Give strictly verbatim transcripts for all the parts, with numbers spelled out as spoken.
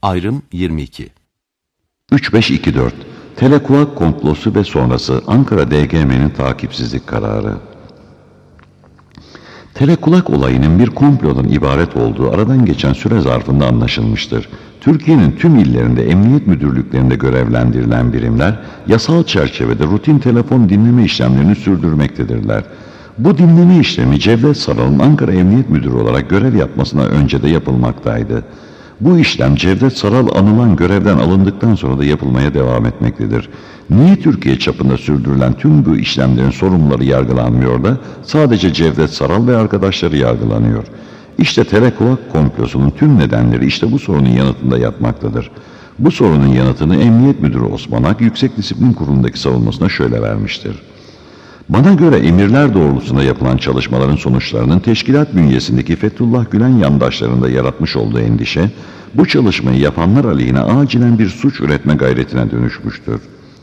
Ayrım yirmi iki. üç beş iki dört Telekulak komplosu ve sonrası Ankara D G M'nin takipsizlik kararı. Telekulak olayının bir komplodan ibaret olduğu aradan geçen süre zarfında anlaşılmıştır. Türkiye'nin tüm illerinde emniyet müdürlüklerinde görevlendirilen birimler yasal çerçevede rutin telefon dinleme işlemlerini sürdürmektedirler. Bu dinleme işlemi Cevdet Saral'ın Ankara Emniyet Müdürü olarak görev yapmasına önce de yapılmaktaydı. Bu işlem Cevdet Saral anılan görevden alındıktan sonra da yapılmaya devam etmektedir. Niye Türkiye çapında sürdürülen tüm bu işlemlerin sorumluları yargılanmıyor da sadece Cevdet Saral ve arkadaşları yargılanıyor? İşte Telekulak komplosunun tüm nedenleri işte bu sorunun yanıtında yatmaktadır. Bu sorunun yanıtını Emniyet Müdürü Osman Ak, Yüksek Disiplin Kurulu'ndaki savunmasına şöyle vermiştir. Bana göre emirler doğrultusunda yapılan çalışmaların sonuçlarının teşkilat bünyesindeki Fethullah Gülen yandaşlarında yaratmış olduğu endişe, bu çalışmayı yapanlar aleyhine acilen bir suç üretme gayretine dönüşmüştür.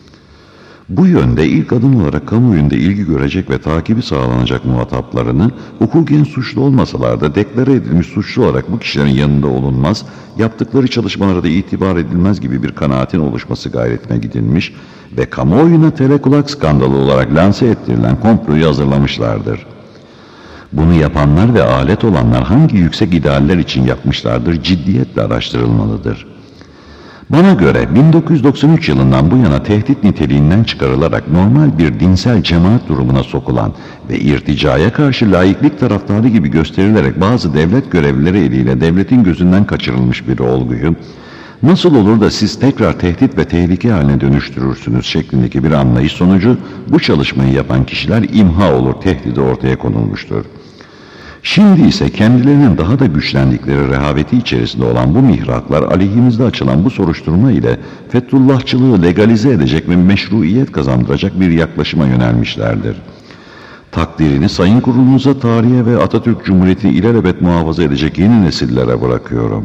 Bu yönde ilk adım olarak kamuoyunda ilgi görecek ve takibi sağlanacak muhataplarını, hukuken suçlu olmasalar da deklare edilmiş suçlu olarak bu kişilerin yanında olunmaz, yaptıkları çalışmalara da itibar edilmez gibi bir kanaatin oluşması gayretine gidilmiş ve kamuoyuna Telekulak skandalı olarak lanse ettirilen komployu hazırlamışlardır. Bunu yapanlar ve alet olanlar hangi yüksek idealler için yapmışlardır ciddiyetle araştırılmalıdır. Bana göre bin dokuz yüz doksan üç yılından bu yana tehdit niteliğinden çıkarılarak normal bir dinsel cemaat durumuna sokulan ve irticaya karşı laiklik taraftarı gibi gösterilerek bazı devlet görevlileri eliyle devletin gözünden kaçırılmış bir olguyu, nasıl olur da siz tekrar tehdit ve tehlike haline dönüştürürsünüz şeklindeki bir anlayış sonucu bu çalışmayı yapan kişiler imha olur tehdidi ortaya konulmuştur. Şimdi ise kendilerinin daha da güçlendikleri rehaveti içerisinde olan bu mihraklar aleyhimizde açılan bu soruşturma ile Fethullahçılığı legalize edecek ve meşruiyet kazandıracak bir yaklaşıma yönelmişlerdir. Takdirini Sayın Kurulunuza tarihe ve Atatürk Cumhuriyeti'ni ilelebet muhafaza edecek yeni nesillere bırakıyorum.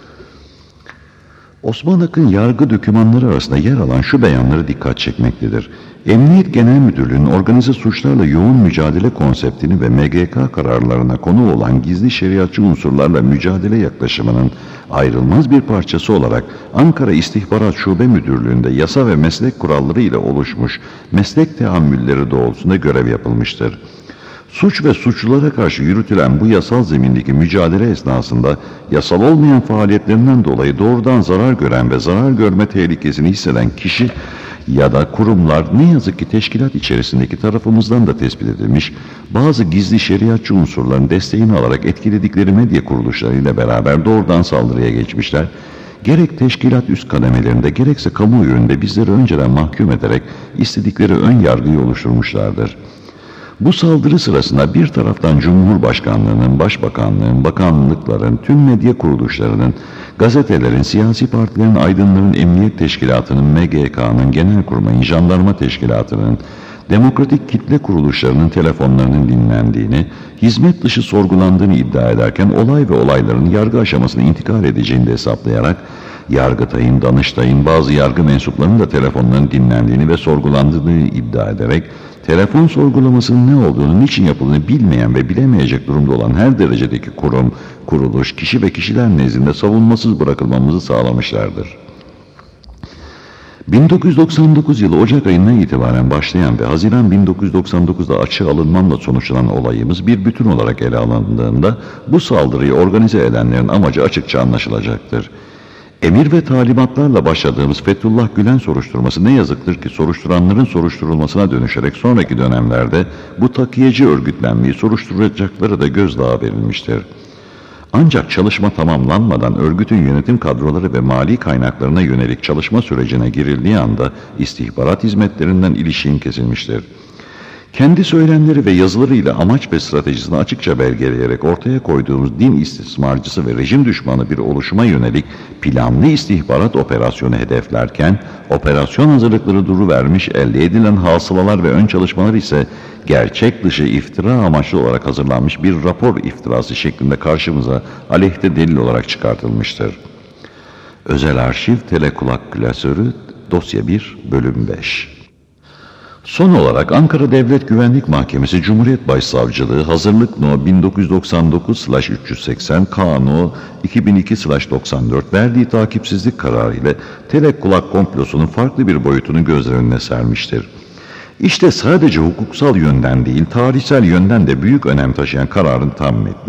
Osman Ak'ın yargı dokümanları arasında yer alan şu beyanları dikkat çekmektedir. Emniyet Genel Müdürlüğü'nün organize suçlarla yoğun mücadele konseptini ve M G K kararlarına konu olan gizli şeriatçı unsurlarla mücadele yaklaşımının ayrılmaz bir parçası olarak Ankara İstihbarat Şube Müdürlüğü'nde yasa ve meslek kuralları ile oluşmuş meslek teamülleri doğrultusunda görev yapılmıştır. Suç ve suçlulara karşı yürütülen bu yasal zemindeki mücadele esnasında yasal olmayan faaliyetlerinden dolayı doğrudan zarar gören ve zarar görme tehlikesini hisseden kişi ya da kurumlar ne yazık ki teşkilat içerisindeki tarafımızdan da tespit edilmiş bazı gizli şeriatçı unsurların desteğini alarak etkiledikleri medya kuruluşlarıyla beraber doğrudan saldırıya geçmişler. Gerek teşkilat üst kademelerinde gerekse kamuoyu önünde bizleri önceden mahkum ederek istedikleri ön yargıyı oluşturmuşlardır. Bu saldırı sırasında bir taraftan Cumhurbaşkanlığının, Başbakanlığın, bakanlıkların, tüm medya kuruluşlarının, gazetelerin, siyasi partilerin, aydınların, emniyet teşkilatının, M G K'nın, Genelkurmay'ın, jandarma teşkilatının, demokratik kitle kuruluşlarının telefonlarının dinlendiğini, hizmet dışı sorgulandığını iddia ederken olay ve olayların yargı aşamasına intikal edeceğini de hesaplayarak, Yargıtay'ın, Danıştay'ın, bazı yargı mensuplarının da telefonlarının dinlendiğini ve sorgulandığını iddia ederek, telefon sorgulamasının ne olduğunu, niçin yapıldığını bilmeyen ve bilemeyecek durumda olan her derecedeki kurum, kuruluş, kişi ve kişiler nezdinde savunmasız bırakılmamızı sağlamışlardır. bin dokuz yüz doksan dokuz yılı Ocak ayından itibaren başlayan ve Haziran bin dokuz yüz doksan dokuzda açığa alınmamla sonuçlanan olayımız bir bütün olarak ele alındığında bu saldırıyı organize edenlerin amacı açıkça anlaşılacaktır. Emir ve talimatlarla başladığımız Fethullah Gülen soruşturması ne yazıktır ki soruşturanların soruşturulmasına dönüşerek sonraki dönemlerde bu takiyeci örgütlenmeyi soruşturacakları da gözdağı verilmiştir. Ancak çalışma tamamlanmadan örgütün yönetim kadroları ve mali kaynaklarına yönelik çalışma sürecine girildiği anda istihbarat hizmetlerinden ilişkin kesilmiştir. Kendi söylemleri ve yazılarıyla amaç ve stratejisini açıkça belgeleyerek ortaya koyduğumuz din istismarcısı ve rejim düşmanı bir oluşuma yönelik planlı istihbarat operasyonu hedeflerken, operasyon hazırlıkları duruvermiş, elde edilen hasılalar ve ön çalışmalar ise gerçek dışı iftira amaçlı olarak hazırlanmış bir rapor iftirası şeklinde karşımıza aleyhte delil olarak çıkartılmıştır. Özel Arşiv Telekulak Klasörü Dosya bir Bölüm beş. Son olarak Ankara Devlet Güvenlik Mahkemesi Cumhuriyet Başsavcılığı Hazırlık No bin dokuz yüz doksan dokuz üç yüz seksen K No iki bin iki doksan dört verdiği takipsizlik kararı ile Telek Kulak komplosunun farklı bir boyutunu gözler önüne sermiştir. İşte sadece hukuksal yönden değil, tarihsel yönden de büyük önem taşıyan kararın tam metni.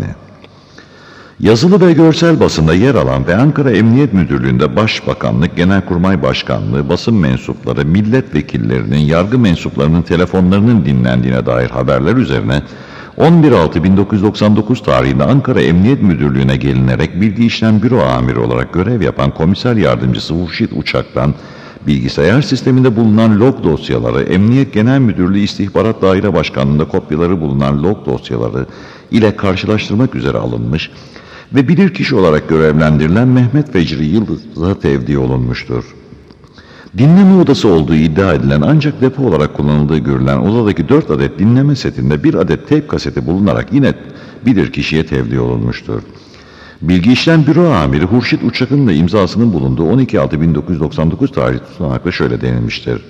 Yazılı ve görsel basında yer alan ve Ankara Emniyet Müdürlüğü'nde Başbakanlık, Genelkurmay Başkanlığı, basın mensupları, milletvekillerinin, yargı mensuplarının telefonlarının dinlendiğine dair haberler üzerine on bir Altı bin dokuz yüz doksan dokuz tarihinde Ankara Emniyet Müdürlüğü'ne gelinerek Bilgi İşlem Büro Amiri olarak görev yapan Komiser Yardımcısı Hurşit Uçak'tan bilgisayar sisteminde bulunan log dosyaları, Emniyet Genel Müdürlüğü İstihbarat Daire Başkanlığı'nda kopyaları bulunan log dosyaları ile karşılaştırmak üzere alınmış ve bilirkişi olarak görevlendirilen Mehmet Fecri Yıldız'a tevdi olunmuştur. Dinleme odası olduğu iddia edilen ancak depo olarak kullanıldığı görülen odadaki dört adet dinleme setinde bir adet teyp kaseti bulunarak yine bilirkişiye tevdi olunmuştur. Bilgi İşlem Büro Amiri Hurşit Uçak'ın da imzasının bulunduğu on iki Altı bin dokuz yüz doksan dokuz tarihli tutanakla şöyle denilmiştir.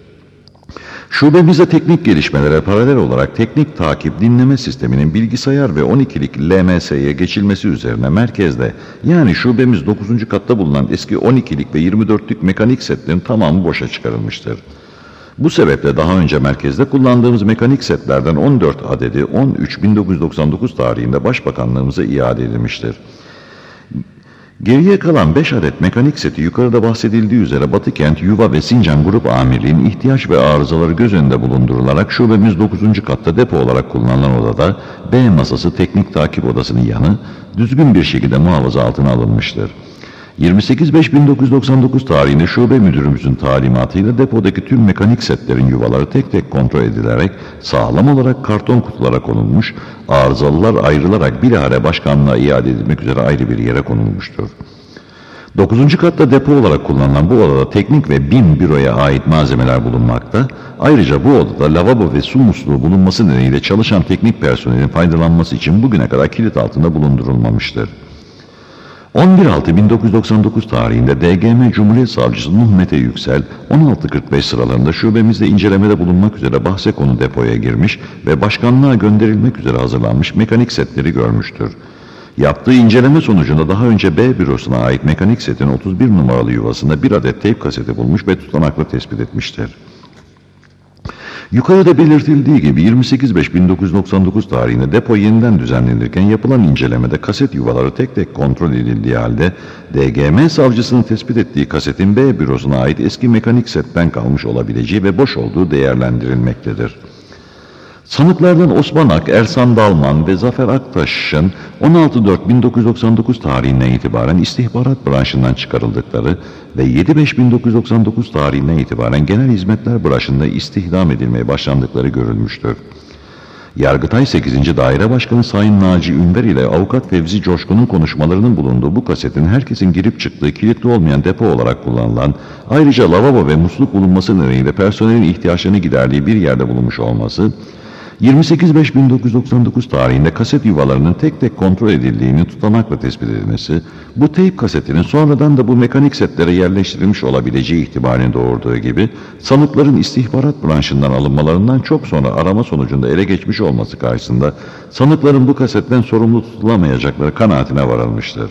Şubemizde teknik gelişmelere paralel olarak teknik takip dinleme sisteminin bilgisayar ve on ikilik L M S'ye geçilmesi üzerine merkezde, yani şubemiz dokuzuncu katta bulunan eski on ikilik ve yirmi dörtlük mekanik setlerin tamamı boşa çıkarılmıştır. Bu sebeple daha önce merkezde kullandığımız mekanik setlerden on dört adedi on üç bin dokuz yüz doksan dokuz tarihinde Başbakanlığımıza iade edilmiştir. Geriye kalan beş adet mekanik seti yukarıda bahsedildiği üzere Batıkent, Yuva ve Sincan Grup Amirliği'nin ihtiyaç ve arızaları göz önünde bulundurularak şubemiz dokuzuncu katta depo olarak kullanılan odada B masası teknik takip odasının yanı düzgün bir şekilde muhafaza altına alınmıştır. yirmi sekiz beş bin dokuz yüz doksan dokuz tarihinde şube müdürümüzün talimatıyla depodaki tüm mekanik setlerin yuvaları tek tek kontrol edilerek sağlam olarak karton kutulara konulmuş, arızalılar ayrılarak bilahare başkanlığa iade edilmek üzere ayrı bir yere konulmuştur. dokuzuncu katta depo olarak kullanılan bu odada teknik ve BİM büroya ait malzemeler bulunmakta. Ayrıca bu odada lavabo ve su musluğu bulunması nedeniyle çalışan teknik personelin faydalanması için bugüne kadar kilit altında bulundurulmamıştır. on bir Altı bin dokuz yüz doksan dokuz tarihinde D G M Cumhuriyet Savcısı Nuh Mete Yüksel on altı kırk beş sıralarında şubemizde incelemede bulunmak üzere bahse konu depoya girmiş ve başkanlığa gönderilmek üzere hazırlanmış mekanik setleri görmüştür. Yaptığı inceleme sonucunda daha önce B bürosuna ait mekanik setin otuz bir numaralı yuvasında bir adet teyp kaseti bulmuş ve tutanakla tespit etmiştir. Yukarıda belirtildiği gibi yirmi sekiz beş bin dokuz yüz doksan dokuz tarihinde depo yeniden düzenlenirken yapılan incelemede kaset yuvaları tek tek kontrol edildiği halde D G M savcısının tespit ettiği kasetin B bürosuna ait eski mekanik setten kalmış olabileceği ve boş olduğu değerlendirilmektedir. Sanıklardan Osman Ak, Ersan Dalman ve Zafer Aktaş'ın on altı Dört bin dokuz yüz doksan dokuz tarihinden itibaren istihbarat branşından çıkarıldıkları ve yedi Beş bin dokuz yüz doksan dokuz tarihinden itibaren genel hizmetler branşında istihdam edilmeye başlandıkları görülmüştür. Yargıtay sekizinci Daire Başkanı Sayın Naci Ünver ile Avukat Fevzi Coşkun'un konuşmalarının bulunduğu bu kasetin herkesin girip çıktığı kilitli olmayan depo olarak kullanılan, ayrıca lavabo ve musluk bulunması nedeniyle personelin ihtiyaçlarını giderdiği bir yerde bulunmuş olması, yirmi sekiz Beş bin dokuz yüz doksan dokuz tarihinde kaset yuvalarının tek tek kontrol edildiğini tutanakla tespit edilmesi, bu teyp kasetinin sonradan da bu mekanik setlere yerleştirilmiş olabileceği ihtimalini doğurduğu gibi, sanıkların istihbarat branşından alınmalarından çok sonra arama sonucunda ele geçmiş olması karşısında, sanıkların bu kasetten sorumlu tutulamayacakları kanaatine varılmıştır.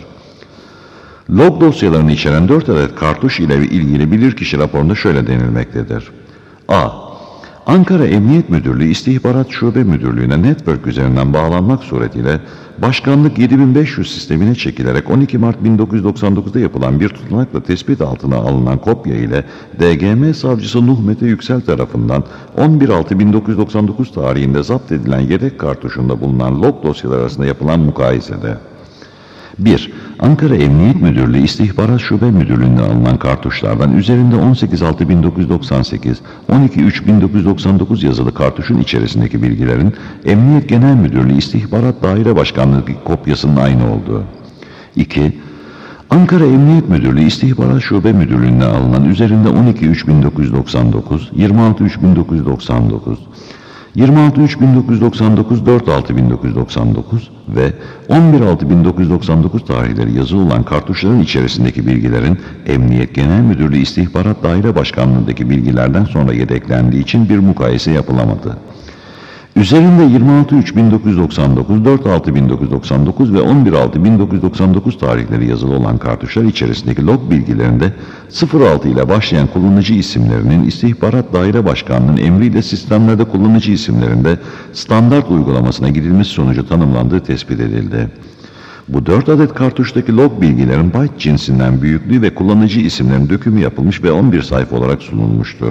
Log dosyalarını içeren dört adet kartuş ile ilgili bilirkişi raporunda şöyle denilmektedir. A. Ankara Emniyet Müdürlüğü İstihbarat Şube Müdürlüğü'ne network üzerinden bağlanmak suretiyle Başkanlık yedi bin beş yüz sistemine çekilerek on iki Mart bin dokuz yüz doksan dokuzda yapılan bir tutanakla tespit altına alınan kopya ile D G M Savcısı Nuh Mete Yüksel tarafından on bir Altı bin dokuz yüz doksan dokuz tarihinde zapt edilen yedek kartuşunda bulunan log dosyalar arasında yapılan mukayesede bir. Ankara Emniyet Müdürlüğü İstihbarat Şube Müdürlüğü'nde alınan kartuşlardan üzerinde on sekiz Altı bin dokuz yüz doksan sekiz, on iki Üç bin dokuz yüz doksan dokuz yazılı kartuşun içerisindeki bilgilerin Emniyet Genel Müdürlüğü İstihbarat Daire Başkanlığı kopyasının aynı olduğu. iki. Ankara Emniyet Müdürlüğü İstihbarat Şube Müdürlüğü'nde alınan üzerinde on iki Üç bin dokuz yüz doksan dokuz, yirmi altı Üç bin dokuz yüz doksan dokuz, yirmi altı üç bin dokuz yüz doksan dokuz, dört altı bin dokuz yüz doksan dokuz ve on bir altı bin dokuz yüz doksan dokuz tarihleri yazılı olan kartuşların içerisindeki bilgilerin Emniyet Genel Müdürlüğü İstihbarat Daire Başkanlığı'ndaki bilgilerden sonra yedeklendiği için bir mukayese yapılamadı. Üzerinde yirmi altı üç bin dokuz yüz doksan dokuz, dört altı bin dokuz yüz doksan dokuz ve on bir altı bin dokuz yüz doksan dokuz tarihleri yazılı olan kartuşlar içerisindeki log bilgilerinde sıfır altı ile başlayan kullanıcı isimlerinin İstihbarat Daire Başkanlığı'nın emriyle sistemlerde kullanıcı isimlerinde standart uygulamasına gidilmesi sonucu tanımlandığı tespit edildi. Bu dört adet kartuştaki log bilgilerin byte cinsinden büyüklüğü ve kullanıcı isimlerin dökümü yapılmış ve on bir sayfa olarak sunulmuştur.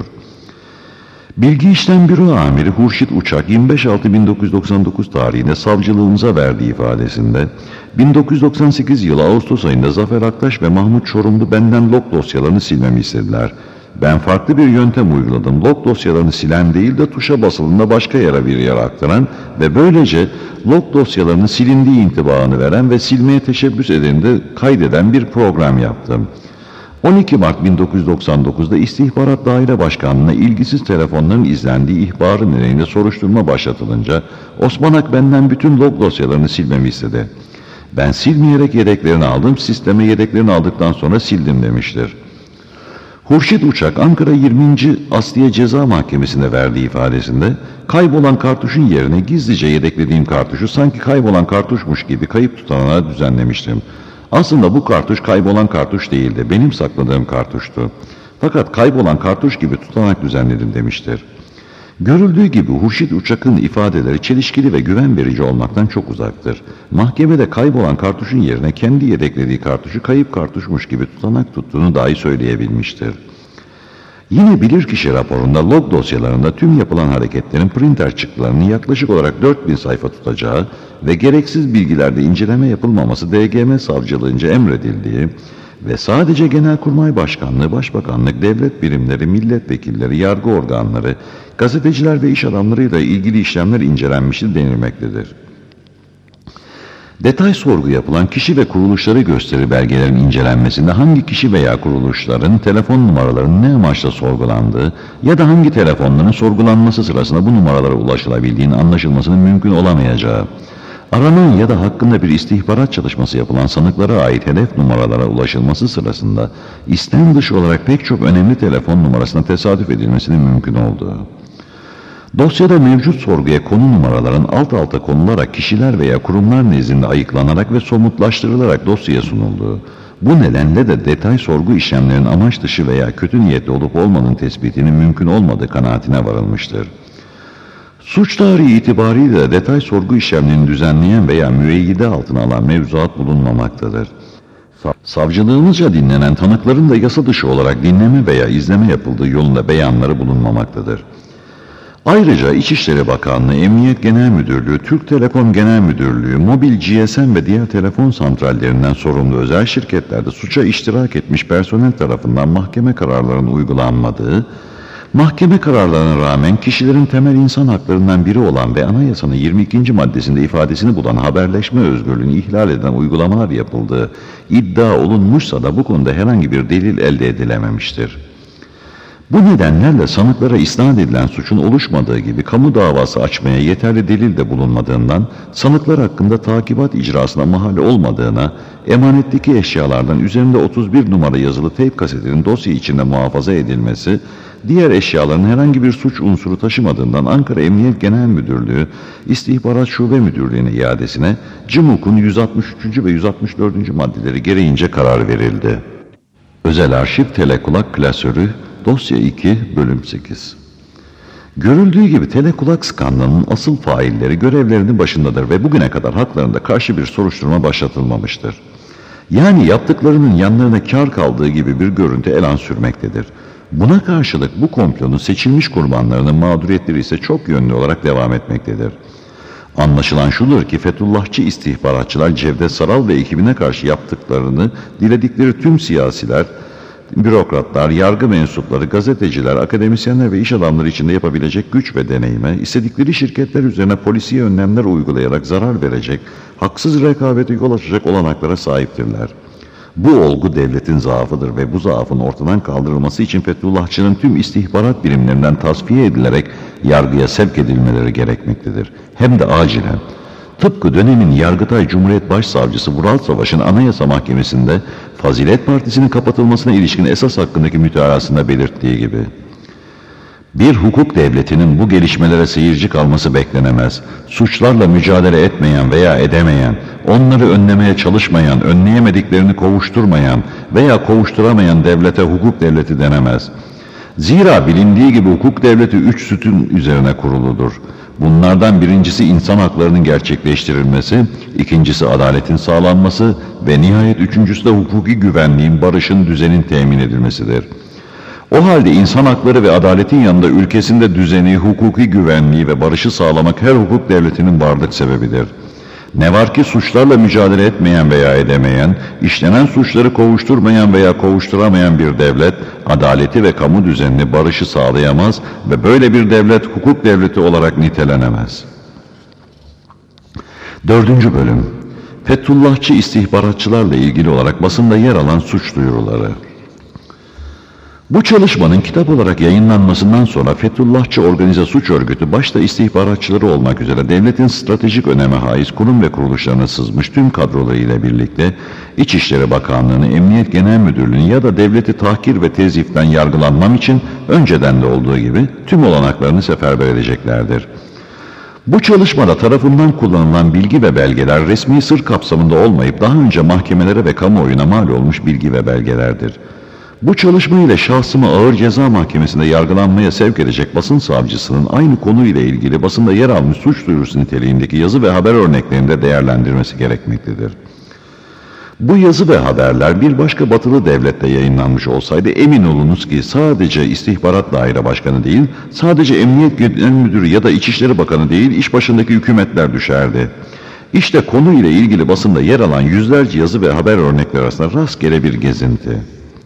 Bilgi İşlem Büro Amiri Hurşit Uçak yirmi beş altı bin dokuz yüz doksan dokuz tarihinde savcılığımıza verdiği ifadesinde bin dokuz yüz doksan sekiz yılı Ağustos ayında Zafer Aktaş ve Mahmut Çorumlu benden log dosyalarını silmemi istediler. Ben farklı bir yöntem uyguladım. Log dosyalarını silen değil de tuşa basıldığında başka yere bir yere aktaran ve böylece log dosyalarının silindiği intibaını veren ve silmeye teşebbüs edeni de kaydeden bir program yaptım. on iki Mart bin dokuz yüz doksan dokuz'da İstihbarat Daire Başkanlığı'na ilgisiz telefonların izlendiği ihbarı nedeniyle soruşturma başlatılınca Osman Ak benden bütün log dosyalarını silmemi istedi. Ben silmeyerek yedeklerini aldım, sisteme yedeklerini aldıktan sonra sildim demiştir. Hurşit Uçak Ankara yirminci Asliye Ceza Mahkemesi'nde verdiği ifadesinde kaybolan kartuşun yerine gizlice yedeklediğim kartuşu sanki kaybolan kartuşmuş gibi kayıp tutanağa düzenlemiştim. Aslında bu kartuş kaybolan kartuş değildi, benim sakladığım kartuştu. Fakat kaybolan kartuş gibi tutanak düzenledim demiştir. Görüldüğü gibi Hurşit Uçak'ın ifadeleri çelişkili ve güven verici olmaktan çok uzaktır. Mahkemede kaybolan kartuşun yerine kendi yedeklediği kartuşu kayıp kartuşmuş gibi tutanak tuttuğunu dahi söyleyebilmiştir. Yine bilirkişi raporunda log dosyalarında tüm yapılan hareketlerin printer çıktılarının yaklaşık olarak dört bin sayfa tutacağı ve gereksiz bilgilerde inceleme yapılmaması D G M savcılığınca emredildiği ve sadece Genelkurmay Başkanlığı, Başbakanlık, devlet birimleri, milletvekilleri, yargı organları, gazeteciler ve iş adamlarıyla ilgili işlemler incelenmiştir denilmektedir. Detay sorgu yapılan kişi ve kuruluşları gösteri belgelerin incelenmesinde hangi kişi veya kuruluşların telefon numaralarının ne amaçla sorgulandığı ya da hangi telefonların sorgulanması sırasında bu numaralara ulaşılabildiğinin anlaşılmasının mümkün olamayacağı, aranan ya da hakkında bir istihbarat çalışması yapılan sanıklara ait hedef numaralara ulaşılması sırasında istem dışı olarak pek çok önemli telefon numarasına tesadüf edilmesinin mümkün olduğu, dosyada mevcut sorguya konu numaraların alt alta konularak kişiler veya kurumlar nezdinde ayıklanarak ve somutlaştırılarak dosyaya sunulduğu, bu nedenle de detay sorgu işlemlerinin amaç dışı veya kötü niyetli olup olmadığının tespitinin mümkün olmadığı kanaatine varılmıştır. Suç tarihi itibariyle de detay sorgu işlemlerini düzenleyen veya müeyyide altına alan mevzuat bulunmamaktadır. Savcılığımızca dinlenen tanıkların da yasa dışı olarak dinleme veya izleme yapıldığı yolunda beyanları bulunmamaktadır. Ayrıca İçişleri Bakanlığı, Emniyet Genel Müdürlüğü, Türk Telekom Genel Müdürlüğü, mobil G S M ve diğer telefon santrallerinden sorumlu özel şirketlerde suça iştirak etmiş personel tarafından mahkeme kararlarının uygulanmadığı, mahkeme kararlarına rağmen kişilerin temel insan haklarından biri olan ve anayasanın yirmi ikinci maddesinde ifadesini bulan haberleşme özgürlüğünü ihlal eden uygulamalar yapıldığı iddia olunmuşsa da bu konuda herhangi bir delil elde edilememiştir. Bu nedenlerle sanıklara isnat edilen suçun oluşmadığı gibi kamu davası açmaya yeterli delil de bulunmadığından sanıklar hakkında takibat icrasına mahal olmadığına, emanetteki eşyalardan üzerinde otuz bir numara yazılı teyp kasetinin dosya içinde muhafaza edilmesi, diğer eşyaların herhangi bir suç unsuru taşımadığından Ankara Emniyet Genel Müdürlüğü İstihbarat Şube Müdürlüğü'ne iadesine CİMUK'un yüz altmış üçüncü ve yüz altmış dördüncü maddeleri gereğince karar verildi. Özel Arşiv Telekulak Klasörü Dosya iki Bölüm sekiz. Görüldüğü gibi telekulak skandalının asıl failleri görevlerinin başındadır ve bugüne kadar haklarında karşı bir soruşturma başlatılmamıştır. Yani yaptıklarının yanlarına kar kaldığı gibi bir görüntü elan sürmektedir. Buna karşılık bu komplonun seçilmiş kurbanlarının mağduriyetleri ise çok yönlü olarak devam etmektedir. Anlaşılan şudur ki Fethullahçı istihbaratçılar Cevdet Saral ve ekibine karşı yaptıklarını diledikleri tüm siyasiler, bürokratlar, yargı mensupları, gazeteciler, akademisyenler ve iş adamları içinde yapabilecek güç ve deneyime, istedikleri şirketler üzerine polisiye önlemler uygulayarak zarar verecek, haksız rekabete yol açacak olanaklara sahiptirler. Bu olgu devletin zaafıdır ve bu zaafın ortadan kaldırılması için Fethullahçının tüm istihbarat birimlerinden tasfiye edilerek yargıya sevk edilmeleri gerekmektedir. Hem de acilen. Tıpkı dönemin Yargıtay Cumhuriyet Başsavcısı Vural Savaş'ın Anayasa Mahkemesi'nde Fazilet Partisi'nin kapatılmasına ilişkin esas hakkındaki mütalasında belirttiği gibi. Bir hukuk devletinin bu gelişmelere seyirci kalması beklenemez. Suçlarla mücadele etmeyen veya edemeyen, onları önlemeye çalışmayan, önleyemediklerini kovuşturmayan veya kovuşturamayan devlete hukuk devleti denemez. Zira bilindiği gibi hukuk devleti üç sütun üzerine kuruludur. Bunlardan birincisi insan haklarının gerçekleştirilmesi, ikincisi adaletin sağlanması ve nihayet üçüncüsü de hukuki güvenliğin, barışın, düzenin temin edilmesidir. O halde insan hakları ve adaletin yanında ülkesinde düzeni, hukuki güvenliği ve barışı sağlamak her hukuk devletinin varlık sebebidir. Ne var ki suçlarla mücadele etmeyen veya edemeyen, işlenen suçları kovuşturmayan veya kovuşturamayan bir devlet, adaleti ve kamu düzenini, barışı sağlayamaz ve böyle bir devlet hukuk devleti olarak nitelenemez. Dördüncü bölüm. Fethullahçı istihbaratçılarla ilgili olarak basında yer alan suç duyuruları. Bu çalışmanın kitap olarak yayınlanmasından sonra Fethullahçı Organize Suç Örgütü başta istihbaratçıları olmak üzere devletin stratejik öneme haiz kurum ve kuruluşlarına sızmış tüm kadrolarıyla birlikte İçişleri Bakanlığı'nı, Emniyet Genel Müdürlüğü'nü ya da devleti tahkir ve teziften yargılanmam için önceden de olduğu gibi tüm olanaklarını seferber edeceklerdir. Bu çalışmada tarafından kullanılan bilgi ve belgeler resmi sır kapsamında olmayıp daha önce mahkemelere ve kamuoyuna mal olmuş bilgi ve belgelerdir. Bu çalışma ile şahsımı Ağır Ceza Mahkemesi'nde yargılanmaya sevk edecek basın savcısının aynı konuyla ilgili basında yer almış suç duyurusu niteliğindeki yazı ve haber örneklerinde değerlendirmesi gerekmektedir. Bu yazı ve haberler bir başka batılı devlette yayınlanmış olsaydı emin olunuz ki sadece İstihbarat Daire Başkanı değil, sadece Emniyet Genel Müdürü ya da İçişleri Bakanı değil, iş başındaki hükümetler düşerdi. İşte konuyla ilgili basında yer alan yüzlerce yazı ve haber örnekleri arasında rastgele bir gezinti.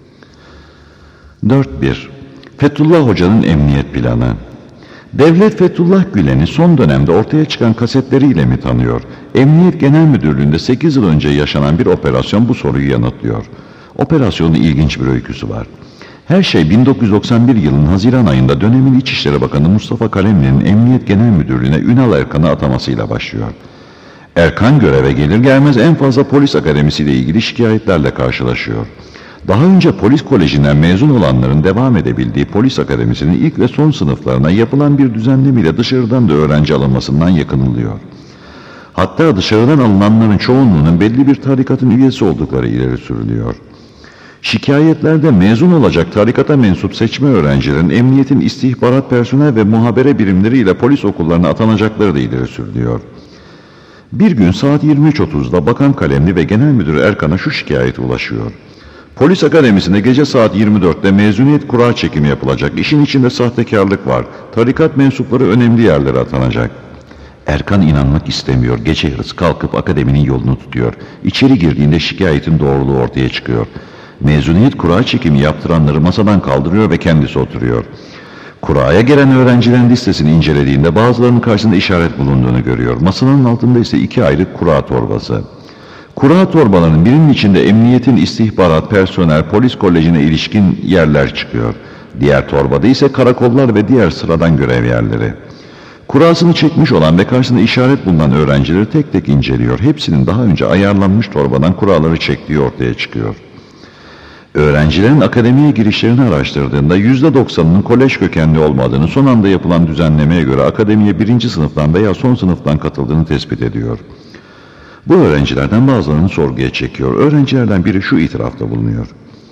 dört bir. Fethullah Hoca'nın emniyet planı. Devlet Fethullah Gülen'i son dönemde ortaya çıkan kasetleriyle mi tanıyor? Emniyet Genel Müdürlüğü'nde sekiz yıl önce yaşanan bir operasyon bu soruyu yanıtlıyor. Operasyonun ilginç bir öyküsü var. Her şey bin dokuz yüz doksan bir yılının Haziran ayında dönemin İçişleri Bakanı Mustafa Kalemli'nin Emniyet Genel Müdürlüğü'ne Ünal Erkan'ı atamasıyla başlıyor. Erkan göreve gelir gelmez en fazla polis akademisiyle ilgili şikayetlerle karşılaşıyor. Daha önce polis kolejinden mezun olanların devam edebildiği polis akademisinin ilk ve son sınıflarına yapılan bir düzenlemeyle dışarıdan da öğrenci alınmasından yakınılıyor. Hatta dışarıdan alınanların çoğunluğunun belli bir tarikatın üyesi oldukları ileri sürülüyor. Şikayetlerde mezun olacak tarikata mensup seçme öğrencilerin emniyetin istihbarat personel ve muhabere birimleriyle polis okullarına atanacakları da ileri sürülüyor. Bir gün saat yirmi üç otuzda Bakan Kalemli ve Genel Müdür Erkan'a şu şikayet ulaşıyor. Polis akademisinde gece saat yirmi dörtte mezuniyet kura çekimi yapılacak. İşin içinde sahtekarlık var. Tarikat mensupları önemli yerlere atanacak. Erkan inanmak istemiyor. Gece yarısı kalkıp akademinin yolunu tutuyor. İçeri girdiğinde şikayetin doğruluğu ortaya çıkıyor. Mezuniyet kura çekimi yaptıranları masadan kaldırıyor ve kendisi oturuyor. Kuraya gelen öğrencilerin listesini incelediğinde bazılarının karşısında işaret bulunduğunu görüyor. Masanın altında ise iki ayrı kura torbası. Kura torbalarının birinin içinde emniyetin istihbarat, personel, polis kolejine ilişkin yerler çıkıyor. Diğer torbada ise karakollar ve diğer sıradan görev yerleri. Kurasını çekmiş olan ve karşısında işaret bulunan öğrencileri tek tek inceliyor. Hepsinin daha önce ayarlanmış torbadan kuraları çektiği ortaya çıkıyor. Öğrencilerin akademiye girişlerini araştırdığında yüzde doksanının kolej kökenli olmadığını, son anda yapılan düzenlemeye göre akademiye birinci sınıftan veya son sınıftan katıldığını tespit ediyor. Bu öğrencilerden bazılarını sorguya çekiyor. Öğrencilerden biri şu itirafta bulunuyor.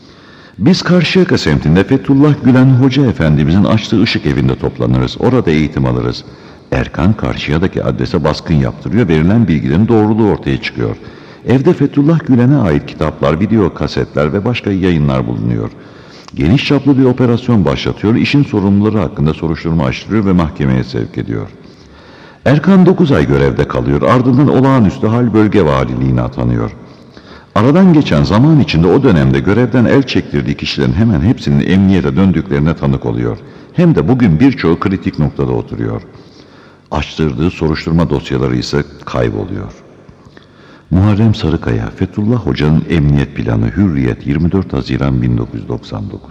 Biz Karşıyaka semtinde Fethullah Gülen Hoca Efendimizin açtığı ışık evinde toplanırız. Orada eğitim alırız. Erkan Karşıya'daki adrese baskın yaptırıyor. Verilen bilgilerin doğruluğu ortaya çıkıyor. Evde Fethullah Gülen'e ait kitaplar, video kasetler ve başka yayınlar bulunuyor. Geniş çaplı bir operasyon başlatıyor. İşin sorumluları hakkında soruşturma açtırıyor ve mahkemeye sevk ediyor. Erkan dokuz ay görevde kalıyor. Ardından olağanüstü hal bölge valiliğine atanıyor. Aradan geçen zaman içinde o dönemde görevden el çektirdiği kişilerin hemen hepsinin emniyete döndüklerine tanık oluyor. Hem de bugün birçoğu kritik noktada oturuyor. Açtırdığı soruşturma dosyaları ise kayboluyor. Muharrem Sarıkaya, Fethullah Hoca'nın emniyet planı, Hürriyet, yirmi dört Haziran bin dokuz yüz doksan dokuz.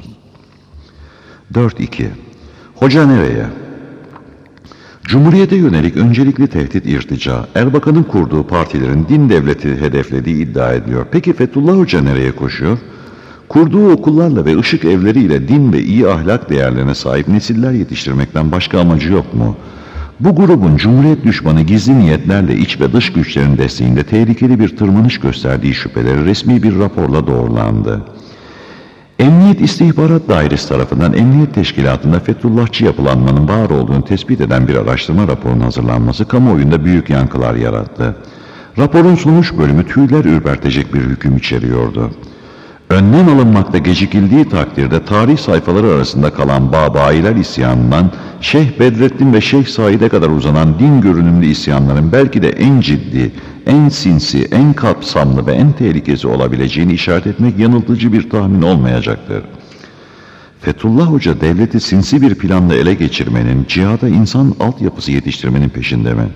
dört iki. Hoca nereye? Cumhuriyete yönelik öncelikli tehdit irtica, Erbakan'ın kurduğu partilerin din devleti hedeflediği iddia ediliyor. Peki Fethullah Hoca nereye koşuyor? Kurduğu okullarla ve ışık evleriyle din ve iyi ahlak değerlerine sahip nesiller yetiştirmekten başka amacı yok mu? Bu grubun Cumhuriyet düşmanı gizli niyetlerle iç ve dış güçlerin desteğinde tehlikeli bir tırmanış gösterdiği şüpheleri resmi bir raporla doğrulandı. Emniyet İstihbarat Dairesi tarafından Emniyet Teşkilatı'nda Fethullahçı yapılanmanın var olduğunu tespit eden bir araştırma raporunun hazırlanması kamuoyunda büyük yankılar yarattı. Raporun sonuç bölümü tüyler ürpertecek bir hüküm içeriyordu. Önlem alınmakta gecikildiği takdirde tarih sayfaları arasında kalan Babayiler isyanından Şeyh Bedrettin ve Şeyh Said'e kadar uzanan din görünümlü isyanların belki de en ciddi, en sinsi, en kapsamlı ve en tehlikesi olabileceğini işaret etmek yanıltıcı bir tahmin olmayacaktır. Fethullah Hoca devleti sinsi bir planla ele geçirmenin, cihada insan altyapısı yetiştirmenin peşinde mi?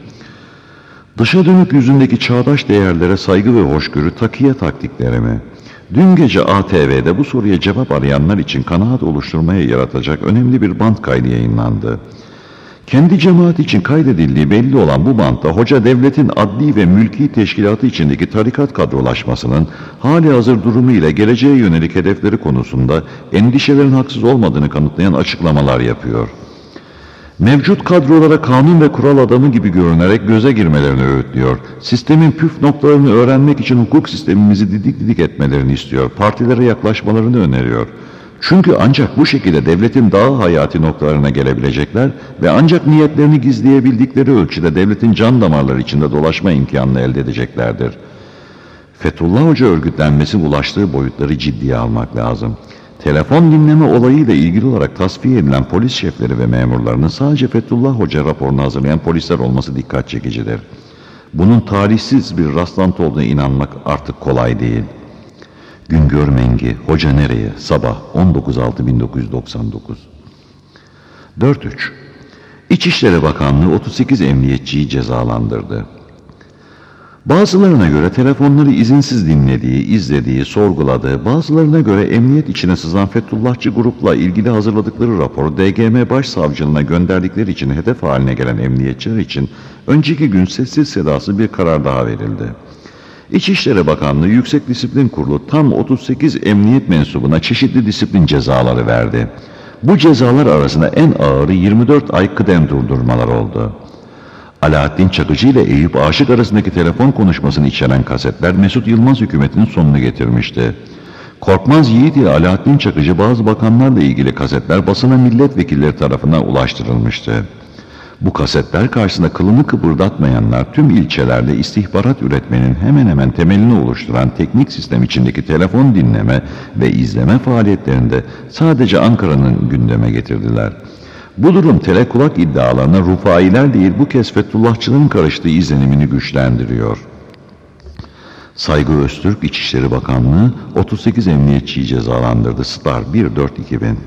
Dışa dönük yüzündeki çağdaş değerlere saygı ve hoşgörü takiye taktikleri mi? Dün gece A T V'de bu soruya cevap arayanlar için kanaat oluşturmaya yaratacak önemli bir bant kaydı yayınlandı. Kendi cemaati için kaydedildiği belli olan bu bantta hoca devletin adli ve mülki teşkilatı içindeki tarikat kadrolaşmasının hali hazır durumu ile geleceğe yönelik hedefleri konusunda endişelerin haksız olmadığını kanıtlayan açıklamalar yapıyor. Mevcut kadrolara kanun ve kural adamı gibi görünerek göze girmelerini öğütlüyor. Sistemin püf noktalarını öğrenmek için hukuk sistemimizi didik didik etmelerini istiyor. Partilere yaklaşmalarını öneriyor. Çünkü ancak bu şekilde devletin daha hayati noktalarına gelebilecekler ve ancak niyetlerini gizleyebildikleri ölçüde devletin can damarları içinde dolaşma imkanını elde edeceklerdir. Fethullah Hoca örgütlenmesi ulaştığı boyutları ciddiye almak lazım. Telefon dinleme olayıyla ilgili olarak tasfiye edilen polis şefleri ve memurlarının sadece Fethullah Hoca raporunu hazırlayan polisler olması dikkat çekicidir. Bunun tarihsiz bir rastlantı olduğuna inanmak artık kolay değil. Güngör Mengi, Hoca nereye? Sabah on dokuz Altı bin dokuz yüz doksan dokuz. dört üç. İçişleri Bakanlığı otuz sekiz emniyetçiyi cezalandırdı. Bazılarına göre telefonları izinsiz dinlediği, izlediği, sorguladığı, bazılarına göre emniyet içine sızan Fethullahçı grupla ilgili hazırladıkları raporu D G M Başsavcılığına gönderdikleri için hedef haline gelen emniyetçiler için önceki gün sessiz sedasız bir karar daha verildi. İçişleri Bakanlığı Yüksek Disiplin Kurulu tam otuz sekiz emniyet mensubuna çeşitli disiplin cezaları verdi. Bu cezalar arasında en ağırı yirmi dört ay kıdem durdurmalar oldu. Alaaddin Çakıcı ile Eyüp Aşık arasındaki telefon konuşmasını içeren kasetler Mesut Yılmaz hükümetinin sonunu getirmişti. Korkmaz Yiğit ile Alaaddin Çakıcı bazı bakanlarla ilgili kasetler basına milletvekilleri tarafından ulaştırılmıştı. Bu kasetler karşısında kılını kıpırdatmayanlar tüm ilçelerde istihbarat üretmenin hemen hemen temelini oluşturan teknik sistem içindeki telefon dinleme ve izleme faaliyetlerinde sadece Ankara'nın gündeme getirdiler. Bu durum telekulak iddialarına Rufailer değil bu kez Fethullahçıların karıştığı izlenimini güçlendiriyor. Saygı Öztürk İçişleri Bakanlığı otuz sekiz emniyetçiyi cezalandırdı. Star bir dört iki bin.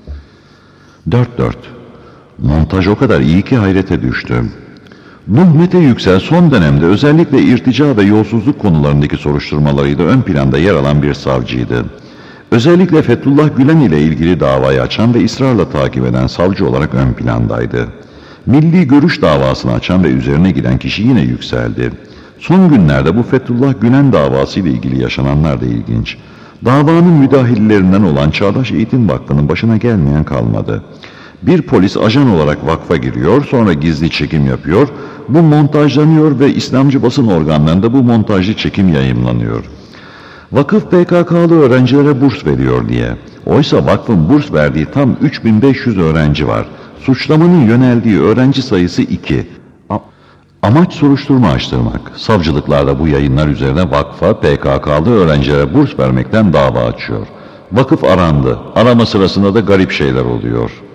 dört dört. Montaj o kadar iyi ki hayrete düştüm. Nuh Mete Yüksel son dönemde özellikle irtica ve yolsuzluk konularındaki soruşturmalarıyla ön planda yer alan bir savcıydı. Özellikle Fethullah Gülen ile ilgili davayı açan ve ısrarla takip eden savcı olarak ön plandaydı. Milli Görüş davasını açan ve üzerine giden kişi yine Yüksel'di. Son günlerde bu Fethullah Gülen davası ile ilgili yaşananlar da ilginç. Davanın müdahillerinden olan Çağdaş Eğitim Vakfı'nın başına gelmeyen kalmadı. Bir polis ajan olarak vakfa giriyor, sonra gizli çekim yapıyor. Bu montajlanıyor ve İslamcı basın organlarında bu montajlı çekim yayımlanıyor. Vakıf P K K'lı öğrencilere burs veriyor diye. Oysa vakfın burs verdiği tam üç bin beş yüz öğrenci var. Suçlamanın yöneldiği öğrenci sayısı iki. Amaç soruşturma açtırmak. Savcılıklarda bu yayınlar üzerine vakfa P K K'lı öğrencilere burs vermekten dava açıyor. Vakıf arandı. Arama sırasında da garip şeyler oluyor.